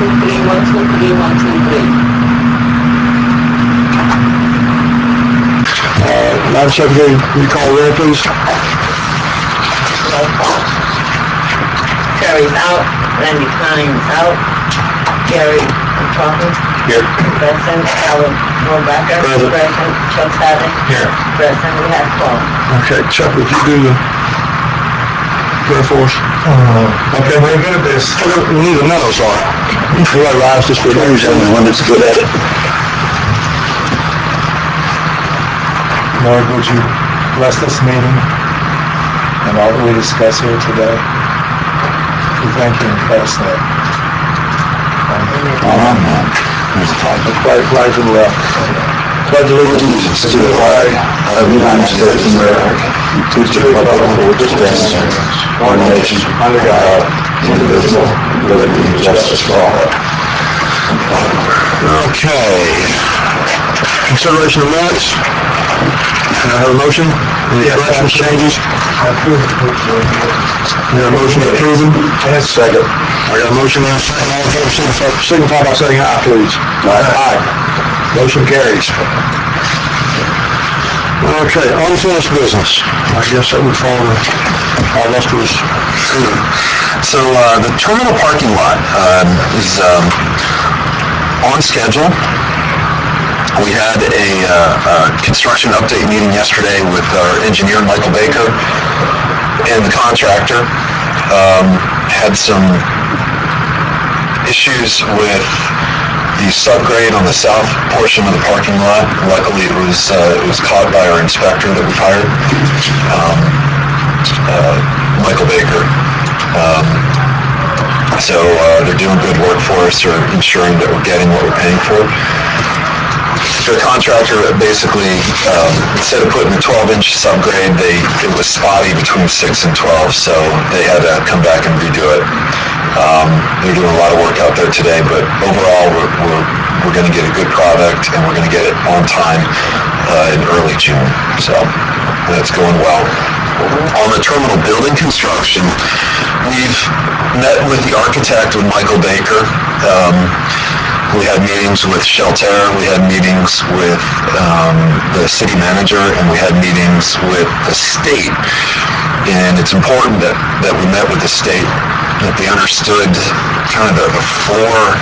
123, 123, 123. Madam Secretary, will you call the roll, please? Terry's out. Randy Klein out. Gary McCracken. Here. Present. Howard Rohrbacher. Present. Present. Chuck Savage. Here. Present. We have 12. Okay, Chuck, would you do the prayer for us? Okay. We're good at this. We need a medal, sorry. You got rise just for the one that's good at it. Lord, would you bless this meeting and all that we discuss here today? We thank you in Christ's name. Amen. Let's flag to the left. Pledge allegiance to the flag of the United States of America, to the republic for which it stands, one nation, under God, indivisible, liberty and justice for all. Okay. Consideration of minutes. Can I have a motion? Any corrections, changes? You got a motion to approve them? Yes. Second. I got a motion and a second. All in favor, signify by saying aye, please. Aye. Motion carries. Okay, unfinished business. I guess that would fall to our illustrious Scooter. So the terminal parking lot is on schedule. We had a construction update meeting yesterday with our engineer, Michael Baker, and the contractor. Had some issues with the subgrade on the south portion of the parking lot. Luckily, it was caught by our inspector that we hired, Michael Baker. So they're doing good work for us. They're ensuring that we're getting what we're paying for. The contractor basically, instead of putting a 12-inch subgrade, it was spotty between 6 and 12, so they had to come back and redo it. They're doing a lot of work out there today, but overall, we're going to get a good product, and we're going to get it on time in early June. So that's going well. On the terminal building construction, we've met with the architect, with Michael Baker. We had meetings with Shelter, we had meetings with the city manager, and we had meetings with the state. And it's important that we met with the state, that they understood kind of the floor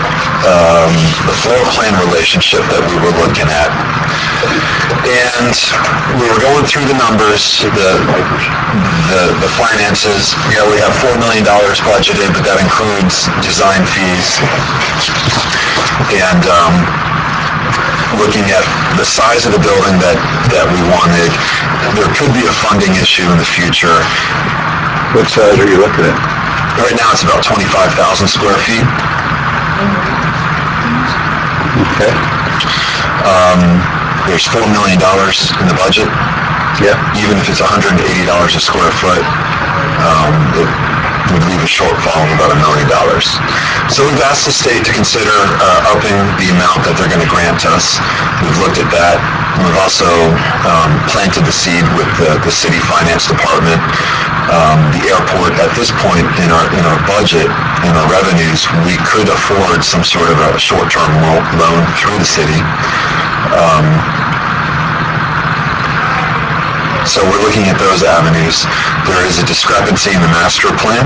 plan relationship that we were looking at. And we were going through the numbers, the finances. You know, we have $4 million budgeted, but that includes design fees. And looking at the size of the building that we wanted, there could be a funding issue in the future. What size are you looking at? Right now, it's about 25,000 square feet. Okay. There's $4 million in the budget. Yeah. Even if it's $180 a square foot, it would leave a shortfall of about $1 million. So we've asked the state to consider upping the amount that they're going to grant us. We've looked at that. We've also planted the seed with the city finance department. The airport, at this point in our budget, in our revenues, we could afford some sort of a short-term loan through the city. So we're looking at those avenues. There is a discrepancy in the master plan.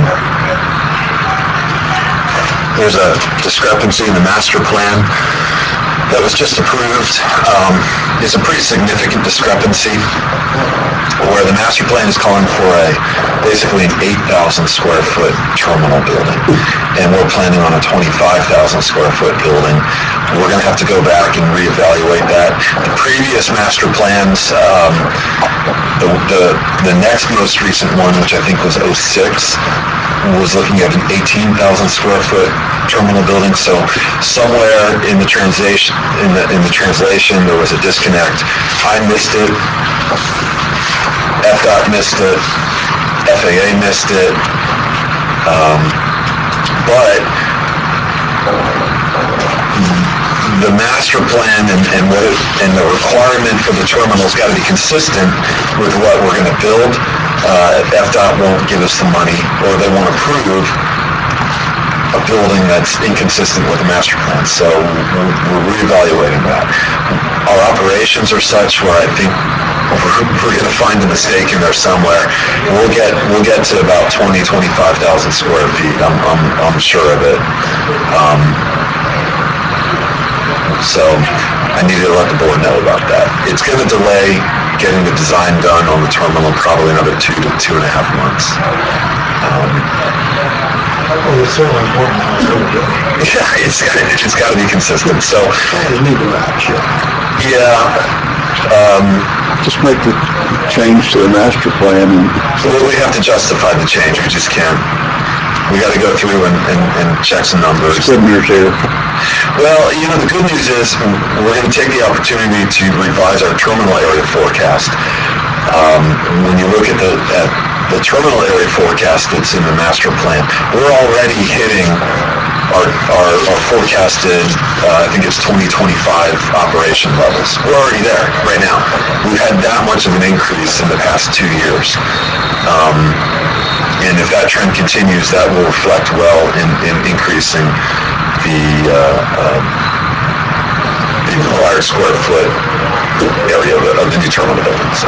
There's a discrepancy in the master plan that was just approved. It's a pretty significant discrepancy where the master plan is calling for basically an 8,000 square foot terminal building, and we're planning on a 25,000 square foot building. We're going to have to go back and reevaluate that. The previous master plans, the next most recent one, which I think was 06, was looking at an 18,000 square foot terminal building. So somewhere in the translation, there was a disconnect. I missed it. FDOT missed it. FAA missed it. But the master plan and the requirement for the terminal's got to be consistent with what we're going to build. If FDOT won't give us the money, or they won't approve a building that's inconsistent with the master plan. So we're reevaluating that. Our operations are such where I think we're going to find a mistake in there somewhere. We'll get to about 25,000 square feet. I'm sure of it. So I needed to let the board know about that. It's going to delay getting the design done on the terminal probably another 2 to 2.5 months. Well, it's certainly important how it's going to go. Yeah, it's got to be consistent. So You need to match it. yeah. Just make the change to the master plan and Well, we have to justify the change. We just can't. We got to go through and check some numbers. Scribner's here. Well, the good news is we're going to take the opportunity to revise our terminal area forecast. When you look at the terminal area forecast that's in the master plan, we're already hitting our forecasted, I think it's 2025 operation levels. We're already there right now. We've had that much of an increase in the past 2 years. And if that trend continues, that will reflect well in increasing the required square foot area of the new terminal building. So,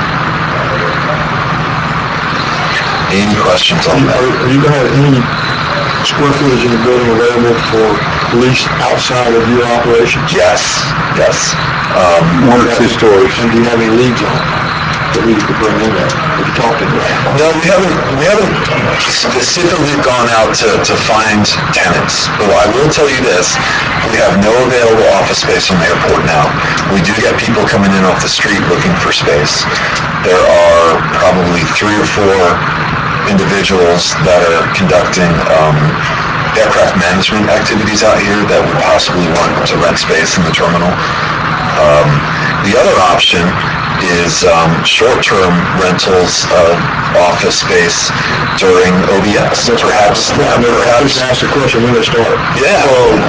any questions on that? Are you going to have any square footage in the building available for lease outside of your operations? Yes. 1 or 2 stories. And do you have any leads on it that we could bring in there? Have you talked to them? No, we haven't specifically gone out to find tenants. But I will tell you this, we have no available office space on the airport now. We do get people coming in off the street looking for space. There are probably 3 or 4 individuals that are conducting aircraft management activities out here that would possibly want to rent space in the terminal. The other option is short-term rentals of office space during OBS. Perhaps. Just ask the question when they start. Yeah.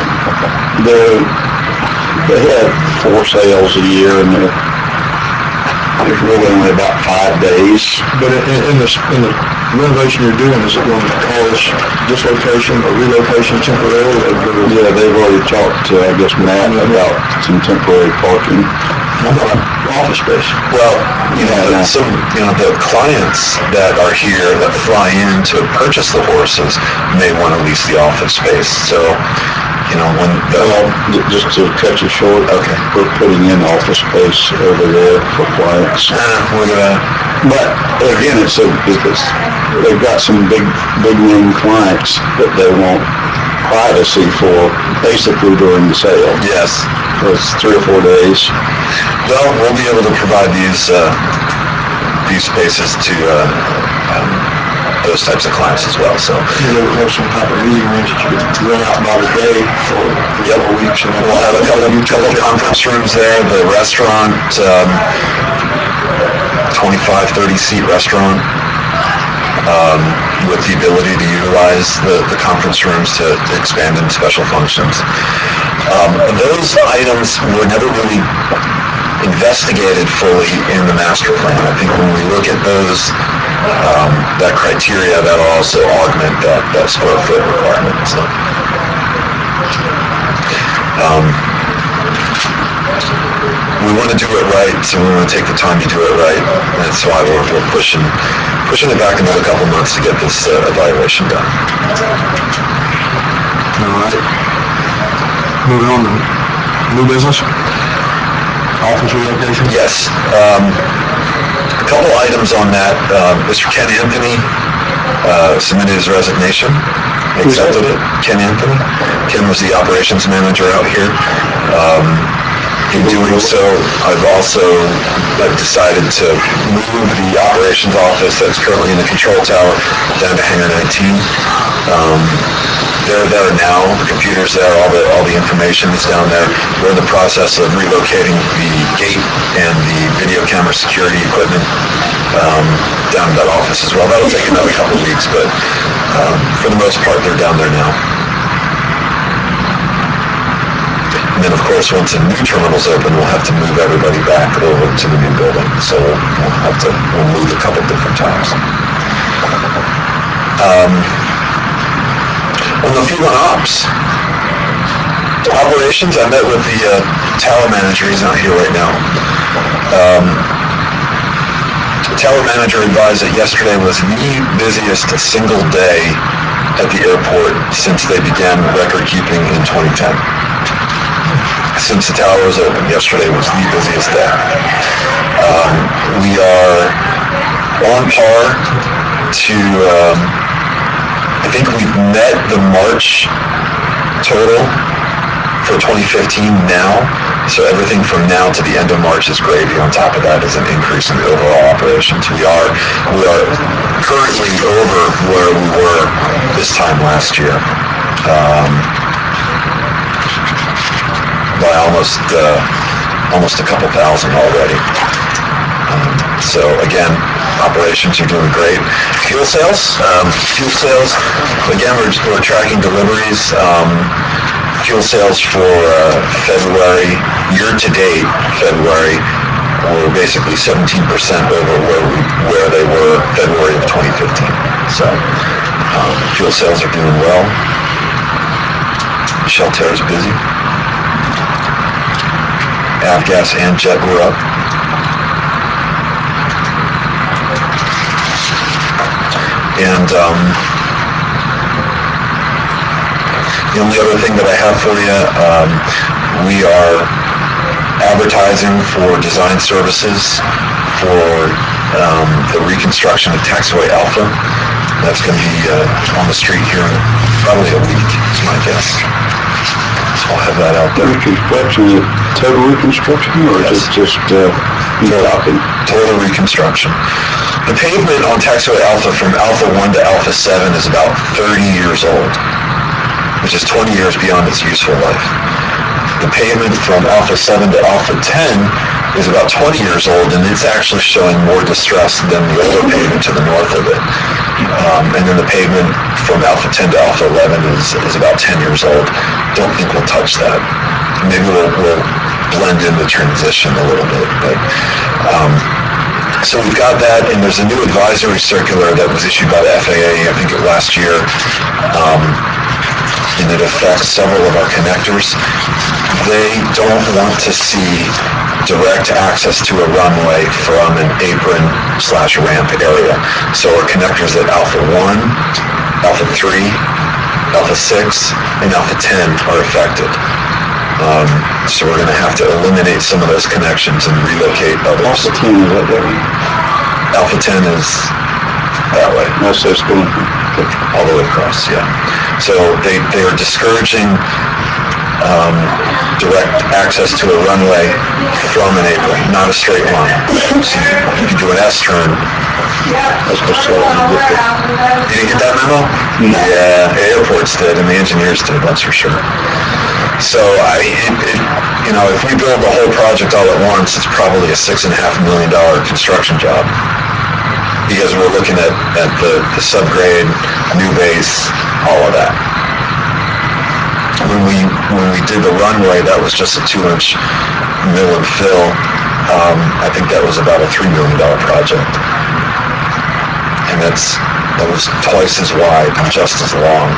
They have 4 sales a year, and there's really only about 5 days. But in the renovation you're doing, is it going to cause dislocation or relocation temporarily? Yeah, they've already talked to, I guess, Matt about some temporary parking. How about office space? Well, the clients that are here that fly in to purchase the horses may want to lease the office space. So, just to cut you short, okay, we're putting in office space over there for clients. But again, they've got some big name clients that they want privacy for, basically during the sale. Yes. So it's 3 or 4 days. Well, we'll be able to provide these spaces to those types of clients as well. So They would have some type of meeting rooms that you could rent out by the day for several weeks. And we'll have a couple conference rooms there. The restaurant, 25, 30 seat restaurant. With the ability to utilize the conference rooms to expand into special functions. Those items were never really investigated fully in the master plan. I think when we look at those, that criteria, that'll also augment that square foot requirement. So, we want to do it right, so we want to take the time to do it right. That's why we're pushing it back another couple months to get this evaluation done. All right. Moving on to new business. Office relocation. Yes. A couple items on that. Mr. Ken Anthony submitted his resignation. Accepted it. Ken Anthony. Ken was the operations manager out here. In doing so, I've decided to move the operations office that's currently in the control tower down to Hangar 19. They're there now. The computer's there. All the information is down there. We're in the process of relocating the gate and the video camera security equipment down to that office as well. That'll take another couple weeks, but for the most part, they're down there now. And then, of course, once the new terminal's open, we'll have to move everybody back over to the new building. So we'll move a couple different times. On the field and ops. Operations, I met with the tower manager. He's not here right now. The tower manager advised that yesterday was the busiest single day at the airport since they began record keeping in 2010. Since the tower was open, yesterday was the busiest day. We are on par to, I think we've met the March total for 2015 now, so everything from now to the end of March is gravy. On top of that is an increase in the overall operations. We are currently over where we were this time last year, by almost a couple thousand already. So again, operations are doing great. Fuel sales, again, we're tracking deliveries. Fuel sales for February, year-to-date February, were basically 17% over where they were February of 2015. So fuel sales are doing well. Shelter is busy. Avgas and jet were up. And the only other thing that I have for you, we are advertising for design services for the reconstruction of Taxiway Alpha. That's going to be on the street here in probably a week, is my guess. So I'll have that out there. Reconstruction, total reconstruction, or yes. just total reconstruction. The pavement on Taxiway Alpha from Alpha 1 to Alpha 7 is about 30 years old, which is 20 years beyond its useful life. The pavement from Alpha 7 to Alpha 10 is about 20 years old, and it's actually showing more distress than the older pavement to the north of it. And then the pavement from Alpha 10 to Alpha 11 is about 10 years old. Don't think we'll touch that. Maybe we'll blend in the transition a little bit. But so we've got that, and there's a new advisory circular that was issued by the FAA, I think last year, and it affects several of our connectors. They don't want to see direct access to a runway from an apron/ramp area. So our connectors at Alpha 1, Alpha 3, Alpha 6, and Alpha 10 are affected. So we're going to have to eliminate some of those connections and relocate others. Alpha 10 is that way? Alpha 10 is that way. No, so it's going all the way across, yeah. So they are discouraging direct access to a runway from an apron, not a straight line. So you can do an S-turn. That's what's so You didn't get that memo? Yeah, the airports did, and the engineers did, that's for sure. So, if we build the whole project all at once, it's probably a $6.5 million construction job. Because we're looking at the subgrade, new base, all of that. When we did the runway, that was just a 2-inch mill and fill. I think that was about a $3 million project. And that was twice as wide and just as long.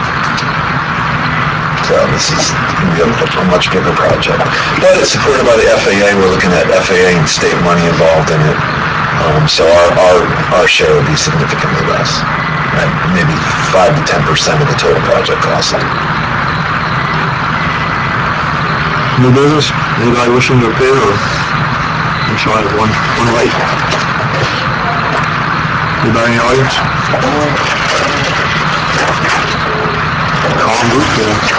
So this is going to be a much bigger project. But it's supported by the FAA. We're looking at FAA and state money involved in it. So our share would be significantly less. Right? Maybe 5 to 10% of the total project cost. New business? Anybody wishing to appear, or shall I have one light? Anybody in the audience? Calm group there.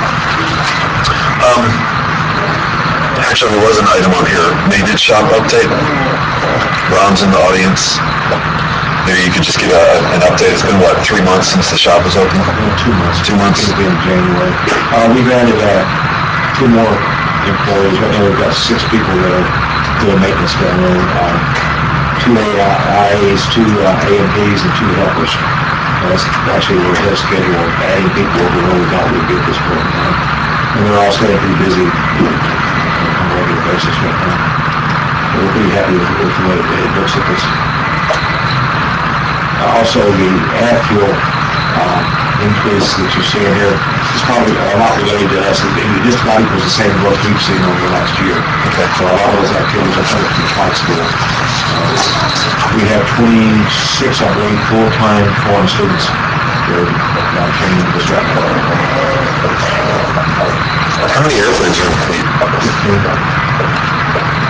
Actually, there was an item on here. Maintenance shop update. Ron's in the audience. Maybe you could just give an update. It's been, 3 months since the shop was open? 2 months. 2 months? It's been January. We've added 2 more employees. Right now we've got 6 people that are doing maintenance down there. 2 IAs, 2 AMPs, and 2 helpers. That's actually we're ahead of schedule adding people over where we thought we'd be at this point in time. And we're all staying pretty busy on a regular basis right now. But we're pretty happy with the way it looks at this. Also, the ad fuel increase that you're seeing here is probably not related to us. It just about equals the same growth we've seen over the last year. Okay. So a lot of those activities are coming from the flight school. We have 26, I believe, full-time foreign students that are training this right now. How many airplanes are in the fleet? 15.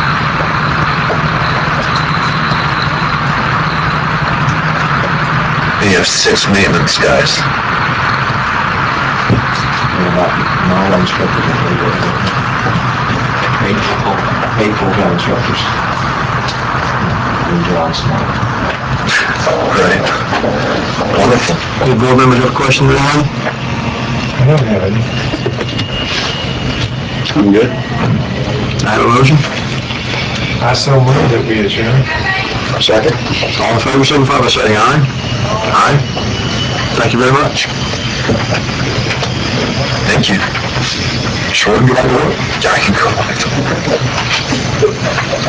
And you have 6 maintenance guys. And all instructors are eight full-time instructors. And John Small. Right. Wonderful. Any board members have a question for Ron? I don't have any. I'm good. I have a motion? I so move that we adjourn. Second. All in favor, signify by saying aye. Aye. Thank you very much. Thank you. Sure. Yeah, I can go.